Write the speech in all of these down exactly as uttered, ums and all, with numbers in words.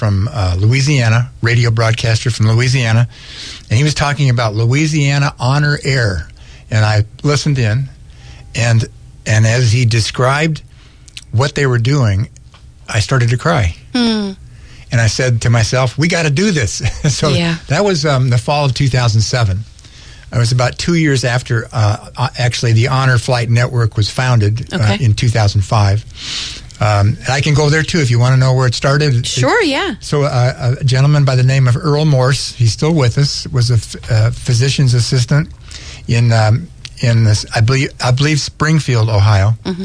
from uh, Louisiana, radio broadcaster from Louisiana, and he was talking about Louisiana Honor Air, and I listened in, and and as he described what they were doing, I started to cry. Hmm. And I said to myself, we got to do this. So yeah. that was um, the fall of two thousand seven. It was about two years after, uh, actually, the Honor Flight Network was founded okay. uh, in two thousand five. Um, and I can go there, too, if you want to know where it started. Sure, yeah. So uh, a gentleman by the name of Earl Morse, he's still with us, was a f- uh, physician's assistant in, um, in this, I believe, I believe Springfield, Ohio. Mm-hmm.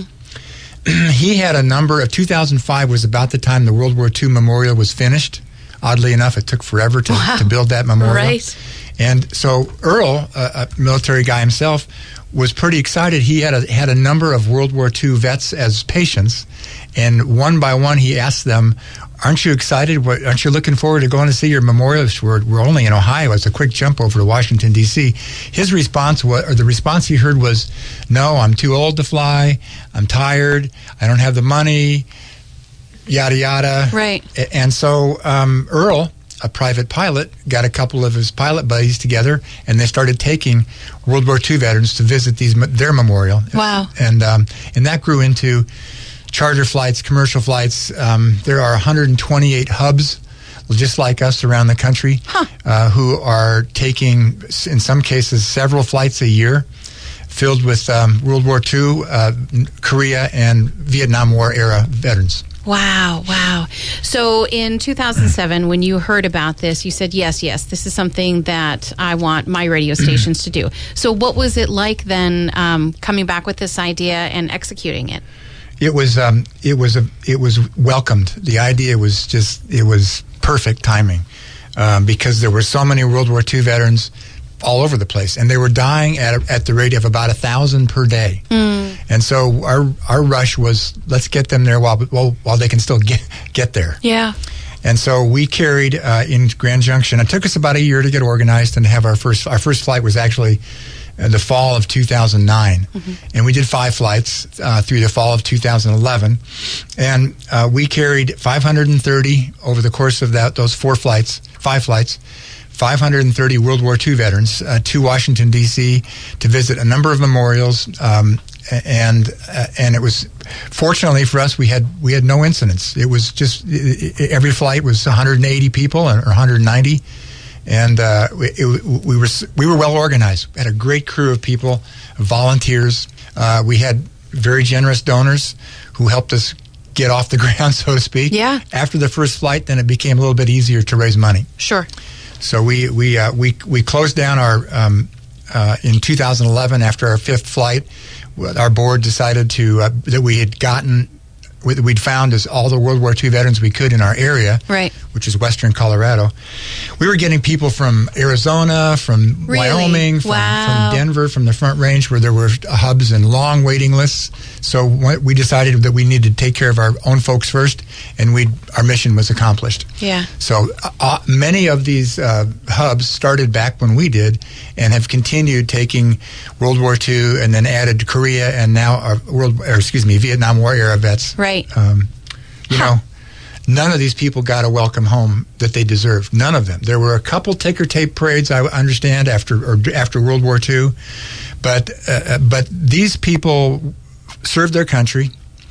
He had a number of, two thousand five was about the time the World War Two memorial was finished. Oddly enough, it took forever to, wow. to build that memorial. Right. And so Earl, a, a military guy himself, was pretty excited. He had a, had a number of World War Two vets as patients, and one by one he asked them, aren't you excited? What, aren't you looking forward to going to see your memorial? We're, we're only in Ohio. It's a quick jump over to Washington, D C His response, was, or the response he heard was, no, I'm too old to fly. I'm tired. I don't have the money, yada, yada. Right. And so um, Earl, a private pilot, got a couple of his pilot buddies together, and they started taking World War Two veterans to visit these their memorial. Wow. And, um, and that grew into charter flights, commercial flights. Um, there are one hundred twenty-eight hubs, just like us, around the country, huh. uh, who are taking, in some cases, several flights a year, filled with um, World War Two, uh, Korea, and Vietnam War era veterans. Wow, wow. So in two thousand seven, when you heard about this, you said, yes, yes, this is something that I want my radio stations to do. So what was it like then, um, coming back with this idea and executing it? It was um, it was a it was welcomed. The idea was just it was perfect timing um, because there were so many World War Two veterans all over the place, and they were dying at at the rate of about a thousand per day. Mm. And so our our rush was, let's get them there while while, while they can still get get there. Yeah. And so we carried uh, in Grand Junction. It took us about a year to get organized and have our first our first flight was actually Uh, the fall of two thousand nine, mm-hmm. and we did five flights uh, through the fall of two thousand eleven, and uh, we carried five hundred thirty over the course of that those four flights, five flights, five hundred thirty World War Two veterans uh, to Washington D C to visit a number of memorials, um, and uh, and it was fortunately for us we had we had no incidents. It was just it, it, every flight was one hundred eighty people or one hundred ninety. And uh, it, we were we were well organized. We had a great crew of people, volunteers. Uh, we had very generous donors who helped us get off the ground, so to speak. Yeah. After the first flight, then it became a little bit easier to raise money. Sure. So we we uh, we we closed down our um, uh, in two thousand eleven after our fifth flight. Our board decided to uh, that we had gotten. We'd found as all the World War Two veterans we could in our area, right. which is western Colorado. We were getting people from Arizona, from really? Wyoming, from, wow. from Denver, from the Front Range, where there were hubs and long waiting lists. So we decided that we needed to take care of our own folks first, and we our mission was accomplished. Yeah. So uh, many of these uh, hubs started back when we did, and have continued taking World War Two, and then added Korea, and now our world, or excuse me, Vietnam War era vets. Right. Um, you huh. know, none of these people got a welcome home that they deserved. None of them. There were a couple ticker tape parades, I understand, after or after World War Two, but uh, but these people served their country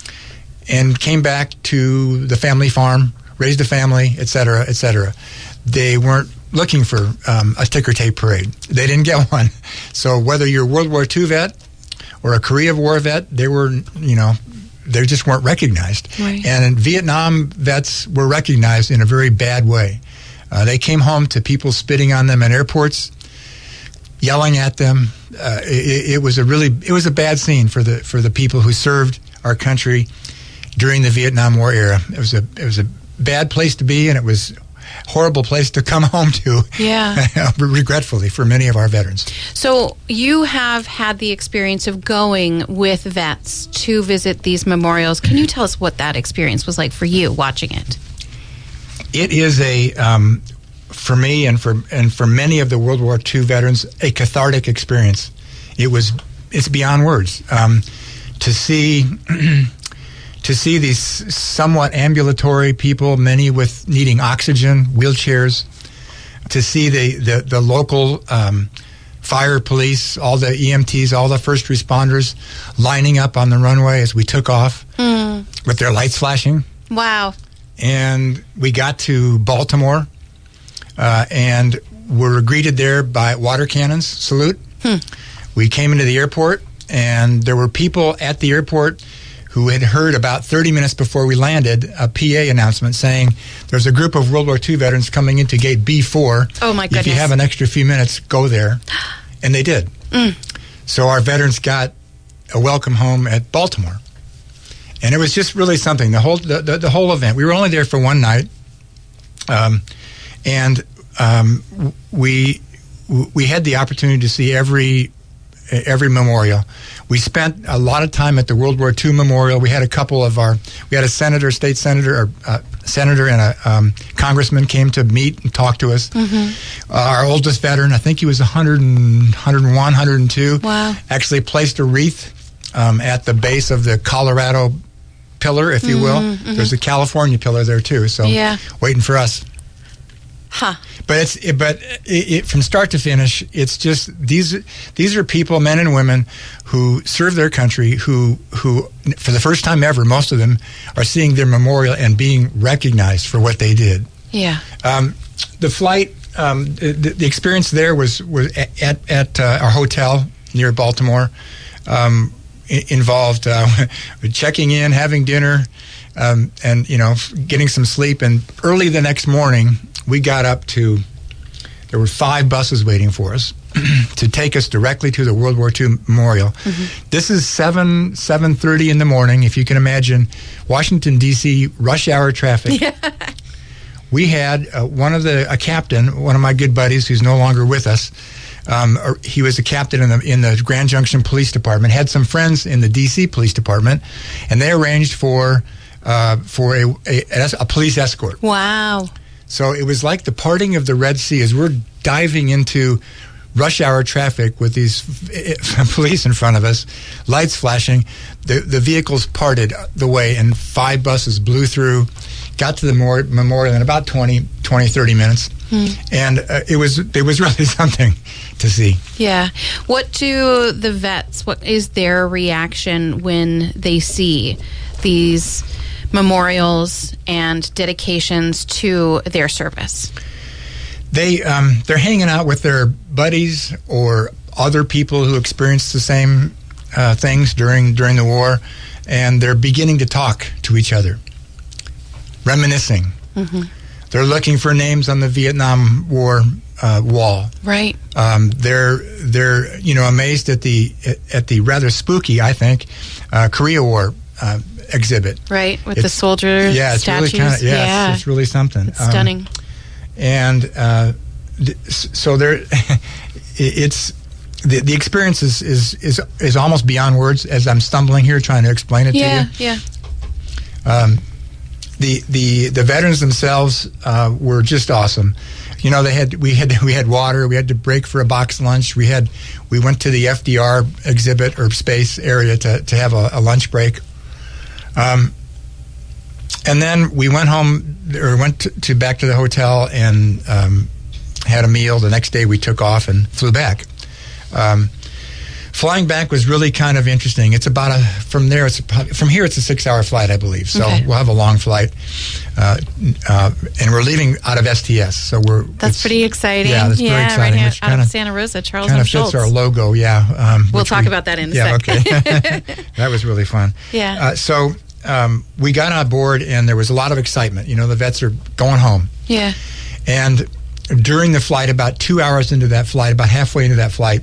and came back to the family farm, raised a family, et cetera, et cetera. They weren't looking for um, a ticker tape parade. They didn't get one. So whether you're a World War Two vet or a Korea War vet, they were, you know, they just weren't recognized. Right. And Vietnam vets were recognized in a very bad way. Uh, they came home to people spitting on them at airports, yelling at them. Uh, it, it was a really, it was a bad scene for the for the people who served our country during the Vietnam War era. It was a it was a bad place to be, and it was horrible place to come home to. Yeah. Regretfully for many of our veterans. So you have had the experience of going with vets to visit these memorials. Can you tell us what that experience was like for you watching it? It is a, um, for me and for and for many of the World War Two veterans, a cathartic experience. It was, it's beyond words. Um, to see, to see these somewhat ambulatory people, many with needing oxygen, wheelchairs, to see the, the, the local um, fire, police, all the E M Ts, all the first responders lining up on the runway as we took off mm. with their lights flashing. Wow. And we got to Baltimore uh, and were greeted there by water cannons, salute. Hmm. We came into the airport, and there were people at the airport who had heard about thirty minutes before we landed a P A announcement saying there's a group of World War Two veterans coming into gate B four. Oh, my goodness. If you have an extra few minutes, go there. And they did. Mm. So our veterans got a welcome home at Baltimore. And it was just really something, the whole the, the, the whole event. We were only there for one night. Um, and um, we we had the opportunity to see every every memorial. We spent a lot of time at the World War Two memorial. We had a couple of our, we had a senator, state senator, or uh, senator and a um, congressman came to meet and talk to us. Mm-hmm. Uh, our oldest veteran, I think he was one hundred and, one hundred and one, one hundred and two, wow. actually placed a wreath um, at the base of the Colorado pillar, if you will. Mm-hmm, mm-hmm. There's a California pillar there too, so yeah. waiting for us. Huh. But it's it, but it, it, from start to finish, it's just these these are people, men and women, who serve their country, who who for the first time ever, most of them are seeing their memorial and being recognized for what they did. Yeah. Um, the flight, um, the, the experience there was was at at, at uh, our hotel near Baltimore. Um, involved uh, checking in, having dinner, um, and you know, getting some sleep. And early the next morning, we got up to, there were five buses waiting for us to take us directly to the World War Two Memorial. Mm-hmm. This is seven, seven thirty in the morning. If you can imagine, Washington, D C, rush hour traffic. Yeah. We had uh, one of the, a captain, one of my good buddies who's no longer with us. Um, he was a captain in the, in the Grand Junction Police Department, had some friends in the D C Police Department, and they arranged for, uh, for a, a, a police escort. Wow. So it was like the parting of the Red Sea as we're diving into rush hour traffic with these police in front of us, lights flashing. The, the vehicles parted the way, and five buses blew through, got to the memorial in about twenty, thirty minutes. Hmm. And uh, it was it was really something to see. Yeah. What do the vets, what is their reaction when they see these memorials and dedications to their service? They, um, they're hanging out with their buddies or other people who experienced the same uh, things during during the war, and they're beginning to talk to each other, reminiscing. Mm-hmm. They're looking for names on the Vietnam War uh, wall. Right. Um, they're they're you know amazed at the at the rather spooky, I think, uh, Korea War uh, exhibit. Right, with it's, the soldiers. Yeah, it's statues. really kind of yeah, yeah. It's, it's really something. It's stunning. Um, and uh, th- so there, it's the the experience is, is is is almost beyond words. As I'm stumbling here trying to explain it yeah, to you. Yeah. Yeah. Um, The, the the veterans themselves uh, were just awesome. You know, they had we had we had water. We had to break for a box lunch. We had we went to the F D R exhibit or space area to, to have a, a lunch break. Um, and then we went home or went to, to back to the hotel and um, had a meal. The next day we took off and flew back. Um, Flying back was really kind of interesting. It's about a from there. It's a, from here. It's a six-hour flight, I believe. So okay. we'll have a long flight, uh, uh, and we're leaving out of S T S. So we're that's pretty exciting. Yeah, that's yeah, very exciting. Right which out kinda, of Santa Rosa, Charles kind M. of Schultz. fits our logo. Yeah, um, we'll talk we, about that in a yeah, sec. Okay, that was really fun. Yeah. Uh, so um, we got on board, and there was a lot of excitement. You know, the vets are going home. Yeah. And during the flight, about two hours into that flight, about halfway into that flight,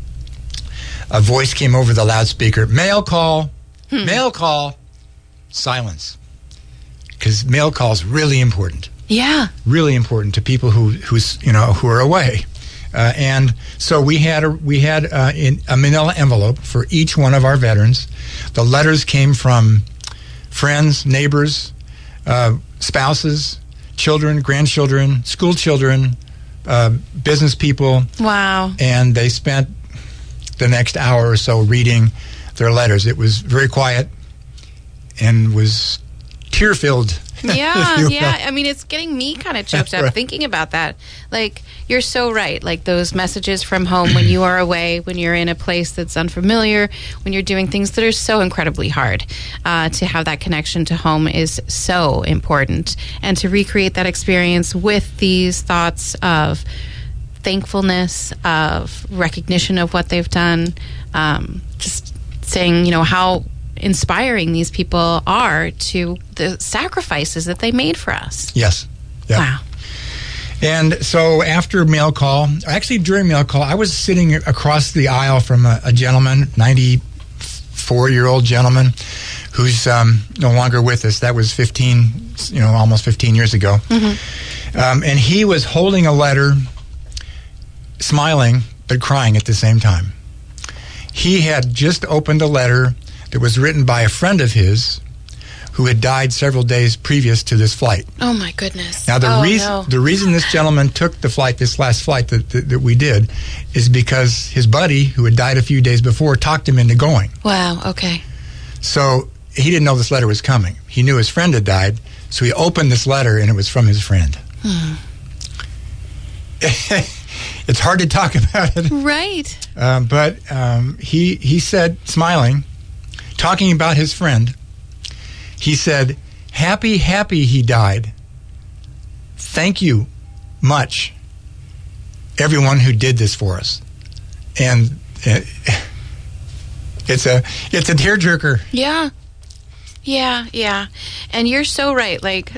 a voice came over the loudspeaker. Mail call, hmm. mail call, silence. Because mail call is really important. Yeah, really important to people who who's you know who are away. Uh, and so we had a we had uh, in a manila envelope for each one of our veterans. The letters came from friends, neighbors, uh, spouses, children, grandchildren, school children, uh, business people. Wow! And they spent the next hour or so reading their letters. It was very quiet. and was tear-filled. Yeah, yeah. I mean, it's getting me kind of choked up Right. thinking about that. Like, you're so right. Like, those messages from home when you are away, when you're in a place that's unfamiliar, when you're doing things that are so incredibly hard. Uh, to have that connection to home is so important. And to recreate that experience with these thoughts of thankfulness, of recognition of what they've done, um, just saying, you know, how inspiring these people are to the sacrifices that they made for us. Yes. Yep. Wow. And so after mail call, actually during mail call, I was sitting across the aisle from a, a gentleman, ninety-four-year-old gentleman, who's um, no longer with us. That was fifteen, you know, almost fifteen years ago. Mm-hmm. Um, and he was holding a letter, smiling, but crying at the same time. He had just opened a letter that was written by a friend of his who had died several days previous to this flight. Oh, my goodness. Now, the, oh, reason, no. the reason this gentleman took the flight, this last flight that, that, that we did, is because his buddy, who had died a few days before, talked him into going. Wow, okay. So he didn't know this letter was coming. He knew his friend had died, so he opened this letter, and it was from his friend. Hmm. It's hard to talk about it. Right. Um, but um, he, he said, smiling, talking about his friend, he said, happy, happy he died. Thank you much, everyone who did this for us. And it, it's a it's a tearjerker. Yeah. Yeah, yeah. And you're so right. Like,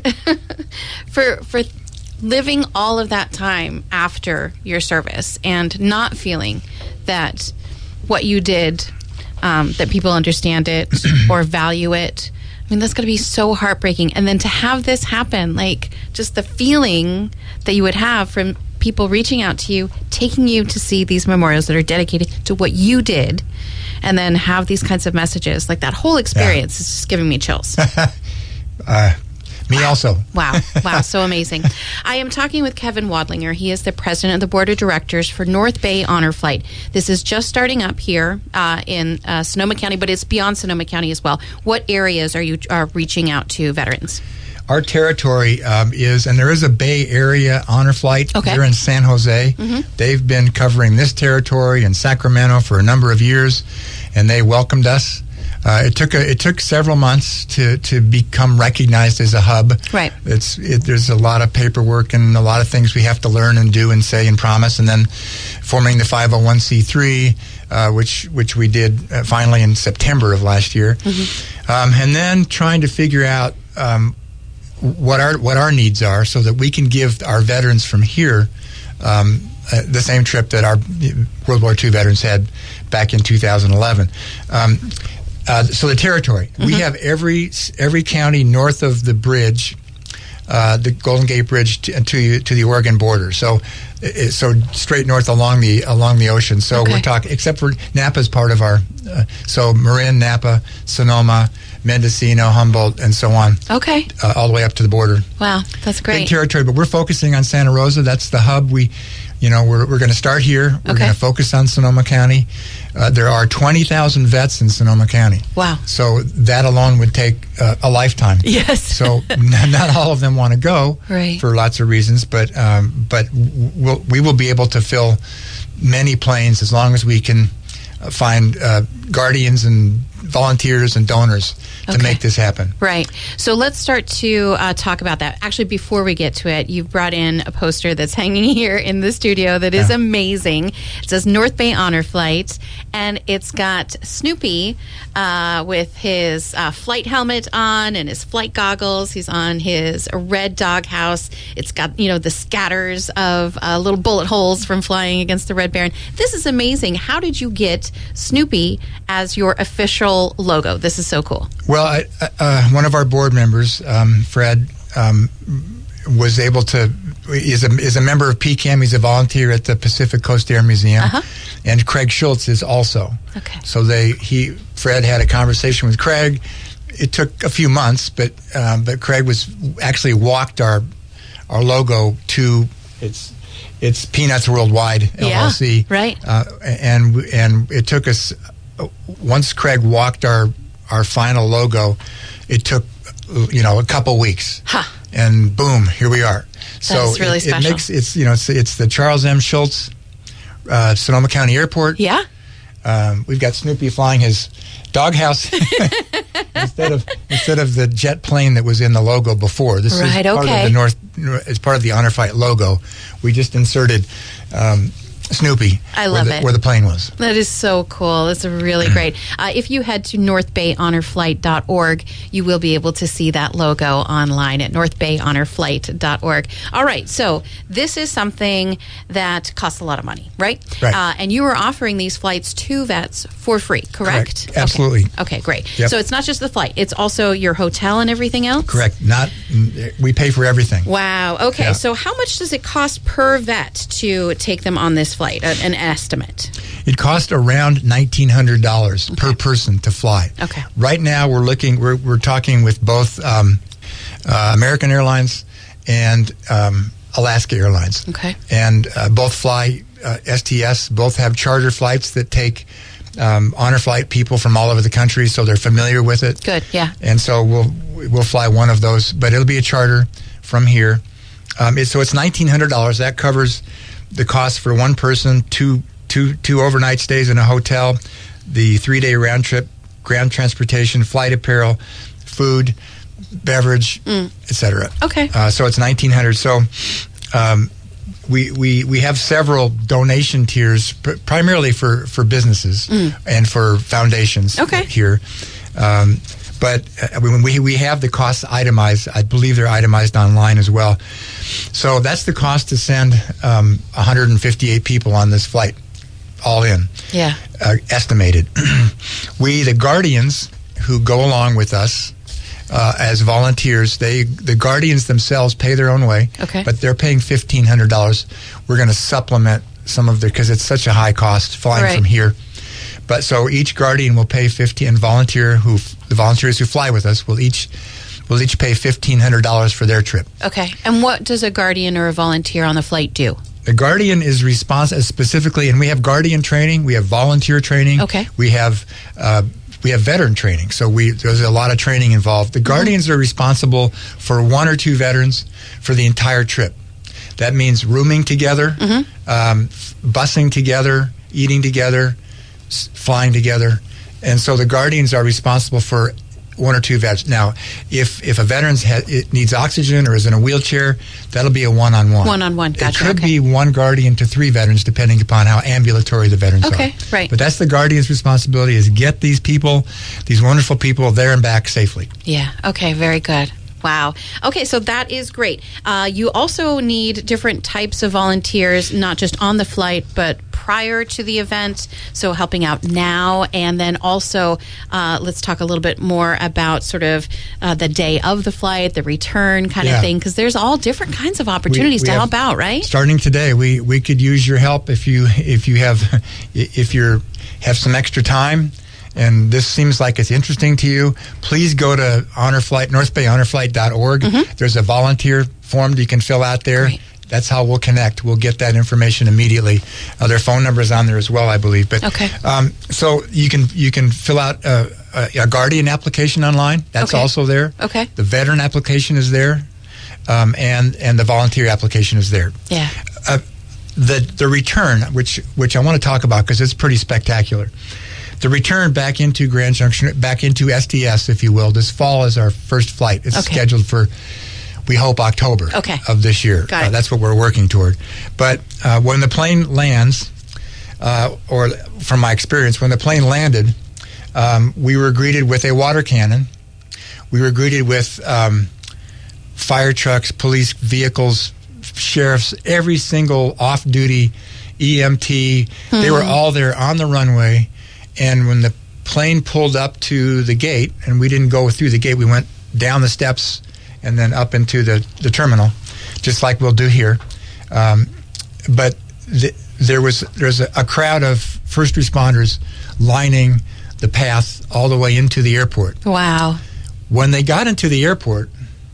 for for living all of that time after your service and not feeling that what you did, um, that people understand it or value it. I mean, that's going to be so heartbreaking. And then to have this happen, like, just the feeling that you would have from people reaching out to you, taking you to see these memorials that are dedicated to what you did, and then have these kinds of messages. Like, that whole experience yeah. is just giving me chills. uh, me wow. also. Wow. Wow. So amazing. I am talking with Kevin Wadlinger. He is the president of the board of directors for North Bay Honor Flight. This is just starting up here uh, in uh, Sonoma County, but it's beyond Sonoma County as well. What areas are you are reaching out to veterans? Our territory um, is, and there is a Bay Area Honor Flight okay. here in San Jose. Mm-hmm. They've been covering this territory in Sacramento for a number of years, and they welcomed us. Uh, it took a, it took several months to, to become recognized as a hub. Right. It's it, there's a lot of paperwork and a lot of things we have to learn and do and say and promise, and then forming the five oh one c three, uh, which which we did uh, finally in September of last year, mm-hmm. um, and then trying to figure out um, what our what our needs are so that we can give our veterans from here um, uh, the same trip that our World War Two veterans had back in two thousand eleven. Um, Uh, so the territory, mm-hmm. we have every every county north of the bridge, uh, the Golden Gate Bridge to to, to the Oregon border. So it, so straight north along the along the ocean. So okay. we're talking, except for Napa's part of our. Uh, so Marin, Napa, Sonoma, Mendocino, Humboldt, and so on. Okay. Uh, all the way up to the border. Wow, that's great. Big territory, but we're focusing on Santa Rosa. That's the hub. We, you know, we're we're going to start here. We're okay. going to focus on Sonoma County. Uh, there are twenty thousand vets in Sonoma County. Wow. So that alone would take uh, a lifetime. Yes. So n- not all of them want to go right. for lots of reasons, but um, but we'll, we will be able to fill many planes as long as we can uh, find uh, guardians and volunteers and donors to okay. make this happen. Right. So let's start to uh, talk about that. Actually, before we get to it, you've brought in a poster that's hanging here in the studio that is yeah. amazing. It says North Bay Honor Flight, and it's got Snoopy uh, with his uh, flight helmet on and his flight goggles. He's on his red doghouse. It's got, you know, the scatters of uh, little bullet holes from flying against the Red Baron. This is amazing. How did you get Snoopy as your official logo? This is so cool. Well, I, uh, one of our board members, um, Fred, um, was able to is a is a member of P C A M. He's a volunteer at the Pacific Coast Air Museum, uh-huh. and Craig Schultz is also. Okay. So they he Fred had a conversation with Craig. It took a few months, but um, but Craig was actually walked our our logo to its it's Peanuts Worldwide L L C. Yeah, right. Uh, and and it took us. Once Craig walked our our final logo, it took, you know, a couple weeks. Huh. And boom, here we are. So That's really it, special. it makes it's you know it's it's the Charles M. Schultz uh, Sonoma County Airport. Yeah. Um, we've got Snoopy flying his doghouse instead of instead of the jet plane that was in the logo before. This Right, is part okay. of the North. It's part of the Honor Flight logo. We just inserted um, Snoopy. I love where the, it. where the plane was. That is so cool. That's really great. Uh, if you head to north bay honor flight dot org, you will be able to see that logo online at north bay honor flight dot org. All right, so this is something that costs a lot of money, right? Right. Uh, and you are offering these flights to vets for free, correct? Correct. Absolutely. Okay, okay great. Yep. So it's not just the flight; it's also your hotel and everything else. Correct. Not we pay for everything. Wow. Okay. Yeah. So how much does it cost per vet to take them on this flight? A- An estimate. It cost around nineteen hundred dollars per person to fly. Okay. Right now, we're looking. We're we're talking with both um, uh, American Airlines and um, Alaska Airlines. Okay. And uh, both fly uh, S T S. Both have charter flights that take um, Honor Flight people from all over the country, so they're familiar with it. Good. Yeah. And so we'll we'll fly one of those, but it'll be a charter from here. Um, it, so it's nineteen hundred dollars. That covers the cost for one person, two two two overnight stays in a hotel, the three day round trip, ground transportation, flight apparel, food, beverage, Mm. et cetera. Okay. Uh, so it's nineteen hundred. So um, we we we have several donation tiers, pr- primarily for for businesses Mm. and for foundations. Okay. Here. Um, But uh, when we we have the costs itemized, I believe they're itemized online as well. So that's the cost to send um, one hundred fifty-eight people on this flight, all in, Yeah. uh, estimated. We, the Guardians, who go along with us uh, as volunteers, they the Guardians themselves pay their own way, Okay. but they're paying fifteen hundred dollars. We're going to supplement some of their, because it's such a high cost flying Right. from here. But so each Guardian will pay fifteen, and volunteer who the volunteers who fly with us will each will each pay fifteen hundred dollars for their trip. Okay. And what does a guardian or a volunteer on the flight do? The Guardian is responsible specifically, and we have Guardian training, we have volunteer training, Okay. we have uh, we have veteran training. So we there's a lot of training involved. The Guardians mm-hmm. are responsible for one or two veterans for the entire trip. That means rooming together, mm-hmm. um, busing together, eating together, flying together, and so the Guardians are responsible for one or two vets. Now, if if a veteran ha- it needs oxygen or is in a wheelchair, that'll be a one-on-one. One-on-one, gotcha. It could okay. be one Guardian to three veterans, depending upon how ambulatory the veterans are. Okay, right. But that's the Guardian's responsibility: is get these people, these wonderful people, there and back safely. Yeah. Okay. Very good. Wow. Okay, so that is great. Uh, you also need different types of volunteers, not just on the flight, but prior to the event, so helping out now. And then also, uh, let's talk a little bit more about sort of uh, the day of the flight, the return kind Yeah. of thing, because there's all different kinds of opportunities We- we to have- help out, right? Starting today, we, we could use your help if you if you have if you're have some extra time. And this seems like it's interesting to you, please go to Honor Flight, north bay honor flight dot org. Mm-hmm. There's a volunteer form that you can fill out there. Great. That's how we'll connect. We'll get that information immediately. Uh, their phone number is on there as well, I believe. But Okay. um, so you can you can fill out a, a, a Guardian application online. That's Okay. also there. Okay. The veteran application is there, um, and and the volunteer application is there. Yeah. Uh, the the return, which which I want to talk about because it's pretty spectacular. The return back into Grand Junction, back into S T S, if you will, this fall is our first flight. It's Okay. scheduled for, we hope, October Okay. of this year. Got it. Uh, that's what we're working toward. But uh, when the plane lands, uh, or from my experience, when the plane landed, um, we were greeted with a water cannon. We were greeted with um, fire trucks, police vehicles, sheriffs, every single off-duty E M T. Hmm. They were all there on the runway. And when the plane pulled up to the gate, and we didn't go through the gate, we went down the steps and then up into the, the terminal, just like we'll do here. Um, but the, there was there's a, a crowd of first responders lining the path all the way into the airport. Wow. When they got into the airport,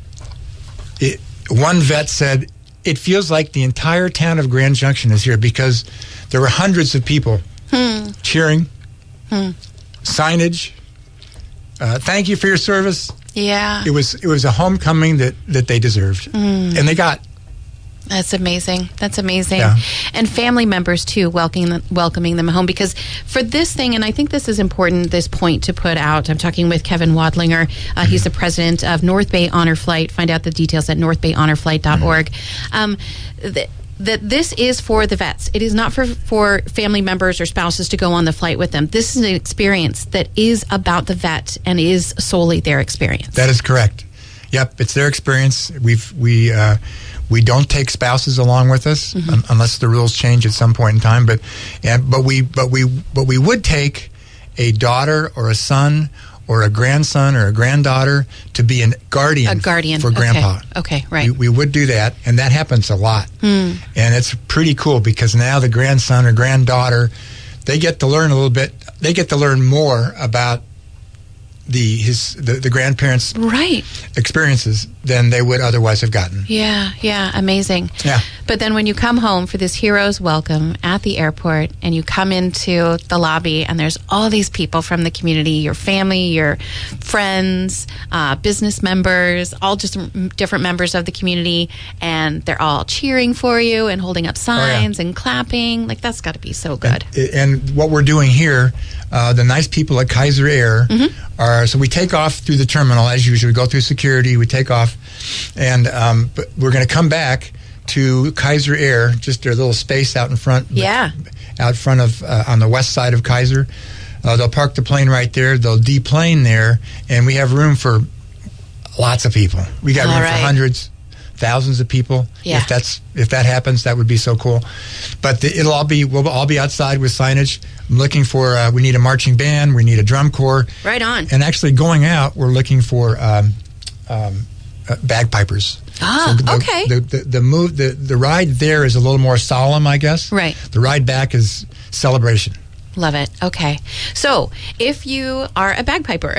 it, one vet said, it feels like the entire town of Grand Junction is here, because there were hundreds of people hmm. cheering, hmm. signage, uh, thank you for your service. Yeah. It was it was a homecoming that, that they deserved, mm. and they got. That's amazing. That's amazing. Yeah. And family members, too, welcoming them, welcoming them home. Because for this thing, and I think this is important, this point to put out, I'm talking with Kevin Wadlinger. Uh, mm-hmm. He's the president of North Bay Honor Flight. Find out the details at north bay honor flight dot org. Mm-hmm. Um, th- that this is for the vets. It is not for, for family members or spouses to go on the flight with them. This is an experience that is about the vet and is solely their experience. That is correct. Yep, it's their experience. We've we uh, we don't take spouses along with us mm-hmm. un- unless the rules change at some point in time. But and but we but we but we would take a daughter or a son or a grandson or a granddaughter to be a guardian, a guardian. for grandpa. Okay, okay right. We, we would do that, and that happens a lot. Mm. And it's pretty cool because now the grandson or granddaughter, they get to learn a little bit. They get to learn more about the his the, the grandparents' right experiences than they would otherwise have gotten. Yeah, yeah, amazing. Yeah. But then when you come home for this hero's welcome at the airport and you come into the lobby and there's all these people from the community, your family, your friends, uh, business members, all just m- different members of the community, and they're all cheering for you and holding up signs oh, yeah. and clapping. Like, that's got to be so good. And, and what we're doing here, uh, the nice people at Kaiser Air mm-hmm. are, so we take off through the terminal as usual. We go through security, we take off, and um, but we're going to come back to Kaiser Air, just their little space out in front. Yeah. Out front of, uh, on the west side of Kaiser. Uh, they'll park the plane right there. They'll deplane there, and we have room for lots of people. We got All room right. for hundreds, thousands of people. Yeah. If that's if that happens, that would be so cool. But the, it'll all be we'll all be outside with signage. I'm looking for. Uh, we need a marching band. We need a drum corps. Right on. And actually, going out, we're looking for um, um, uh, bagpipers. Ah, so the, okay. The, the, the move, the, the ride there is a little more solemn, I guess. Right. The ride back is celebration. Love it. Okay. So, if you are a bagpiper,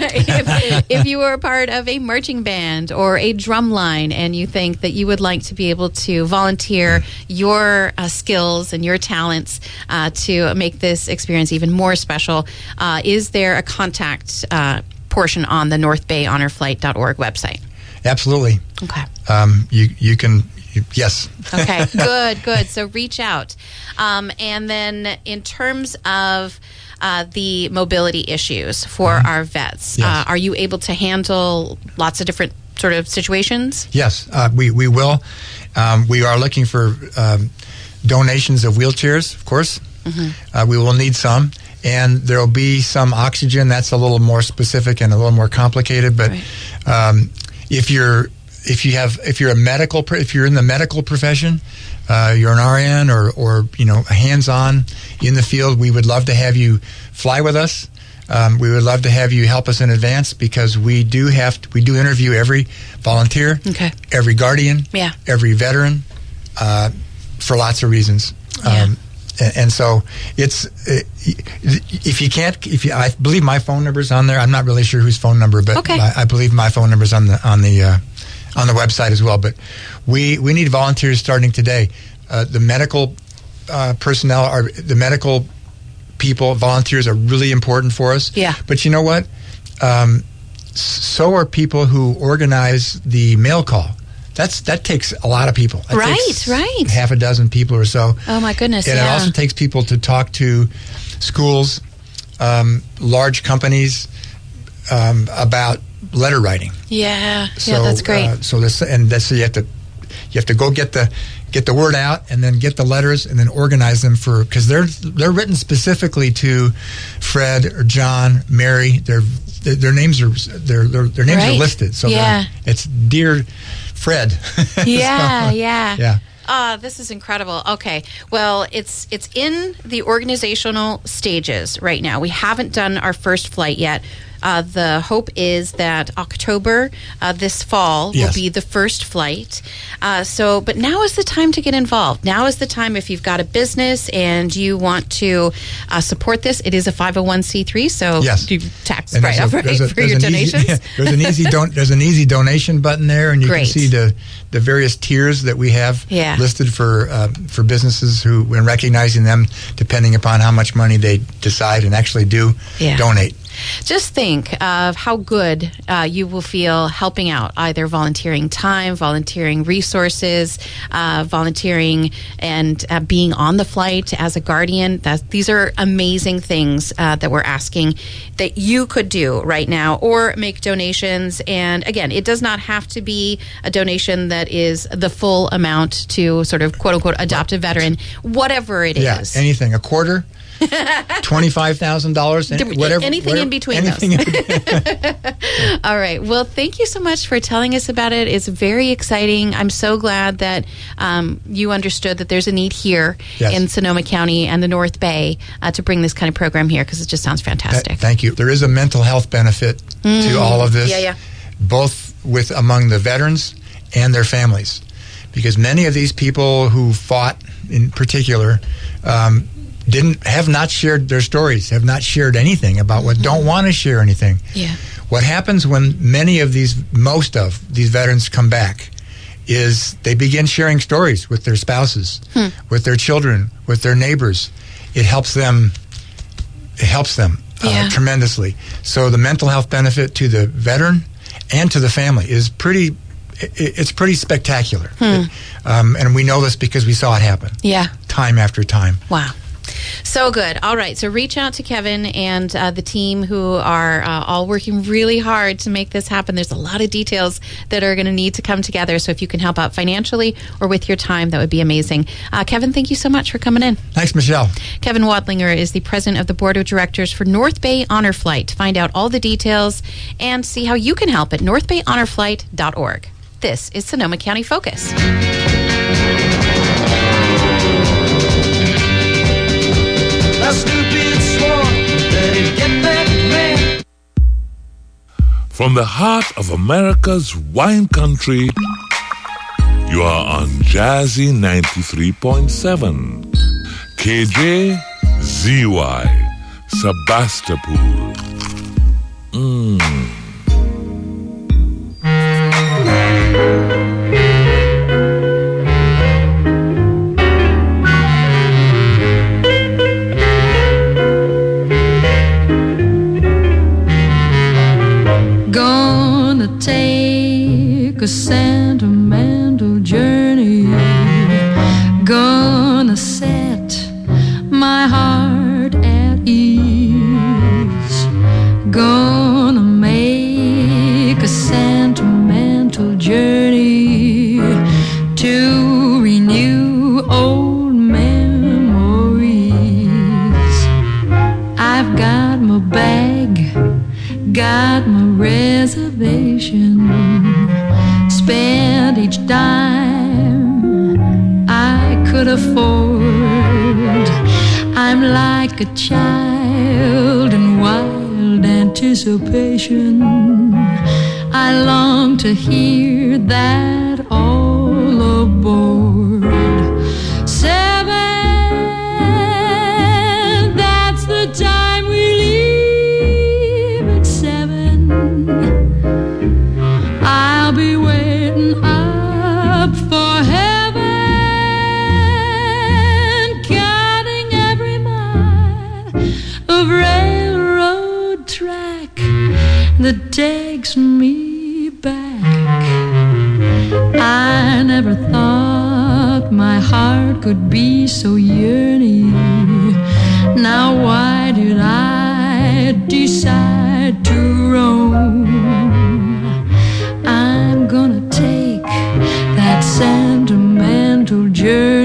if, if you are a part of a marching band or a drum line and you think that you would like to be able to volunteer your uh, skills and your talents uh, to make this experience even more special, uh, is there a contact uh, portion on the north bay honor flight dot org website? Absolutely. Okay. Um, you you can, you, yes. Okay, good, good. So reach out. Um, and then in terms of uh, the mobility issues for mm-hmm. our vets, yes. uh, are you able to handle lots of different sort of situations? Yes, uh, we, we will. Um, we are looking for um, donations of wheelchairs, of course. Mm-hmm. Uh, we will need some. And there will be some oxygen. That's a little more specific and a little more complicated. But right. um, if you're if you have if you're a medical if you're in the medical profession, uh, you're an R N or or you know hands-on in the field, we would love to have you fly with us. Um, we would love to have you help us in advance because we do have to, we do interview every volunteer, okay. every guardian, yeah. every veteran, uh, for lots of reasons. Yeah. Um, and, and so it's it, if you can't if you I believe my phone number's on there. I'm not really sure whose phone number, but okay. I, I believe my phone number's on the on the uh, on the website as well. But we we need volunteers starting today. Uh, the medical uh, personnel are the medical people. Volunteers are really important for us. Yeah. But you know what? Um, so are people who organize the mail call. That's that takes a lot of people. That right, takes right. Half a dozen people or so. Oh my goodness! And yeah. it also takes people to talk to schools, um, large companies um, about letter writing. Yeah, so, yeah, that's great. Uh, so this and that's so you have to you have to go get the get the word out and then get the letters and then organize them for because they're they're written specifically to Fred or John, Mary. Their their, their names are their their, their names right. are listed. So yeah. it's dear Fred. Yeah, so, yeah, yeah. Ah, this is incredible. Okay, well, it's it's in the organizational stages right now. We haven't done our first flight yet. Uh, the hope is that October uh, this fall yes. will be the first flight. Uh, so, but now is the time to get involved. Now is the time if you've got a business and you want to uh, support this. It is a five oh one c three, so yes. you tax and right a, up right a, for your donations. Easy, yeah, there's an easy don- there's an easy donation button there, and you Great. can see the the various tiers that we have yeah. listed for uh, for businesses who, and recognizing them depending upon how much money they decide and actually do yeah. donate. Just think of how good uh, you will feel helping out, either volunteering time, volunteering resources, uh, volunteering and uh, being on the flight as a guardian. That, these are amazing things uh, that we're asking that you could do right now, or make donations. And again, it does not have to be a donation that is the full amount to sort of quote unquote adopt a veteran, whatever it yeah, is. Anything, a quarter. twenty-five thousand dollars, whatever. Anything whatever, in between anything those. In between. All right. Well, thank you so much for telling us about it. It's very exciting. I'm so glad that um, you understood that there's a need here yes. in Sonoma County and the North Bay uh, to bring this kind of program here, because it just sounds fantastic. Th- thank you. There is a mental health benefit mm. to all of this, yeah, yeah. both with among the veterans and their families, because many of these people who fought, in particular, um, didn't have not shared their stories, have not shared anything about what, mm-hmm. don't want to share anything. Yeah. What happens when many of these, most of these veterans come back is they begin sharing stories with their spouses, hmm. with their children, with their neighbors. It helps them, it helps them yeah. uh, tremendously. So the mental health benefit to the veteran and to the family is pretty, it, it's pretty spectacular. Hmm. It, um, and we know this because we saw it happen. Yeah. Time after time. Wow. So good. All right. So reach out to Kevin and uh, the team who are uh, all working really hard to make this happen. There's a lot of details that are going to need to come together. So if you can help out financially or with your time, that would be amazing. Uh, Kevin, thank you so much for coming in. Thanks, Michelle. Kevin Wadlinger is the president of the board of directors for North Bay Honor Flight. To find out all the details and see how you can help at north bay honor flight dot org. This is Sonoma County Focus. From the heart of America's wine country, you are on Jazzy ninety-three point seven. K J Z Y, Sebastopol. Mmm. A sentimental journey, gonna set my heart at ease, gonna make a sentimental journey to renew old memories. I've got my bag, got my reservation, spent each dime I could afford. I'm like a child in wild anticipation. I long to hear that all aboard. Seven, that's the time we leave at seven. I'll be waiting up for heaven, counting every mile of railroad track that takes me back. I never thought my heart could be so yearning. Now why did I decide to roam? I'm gonna take that sentimental journey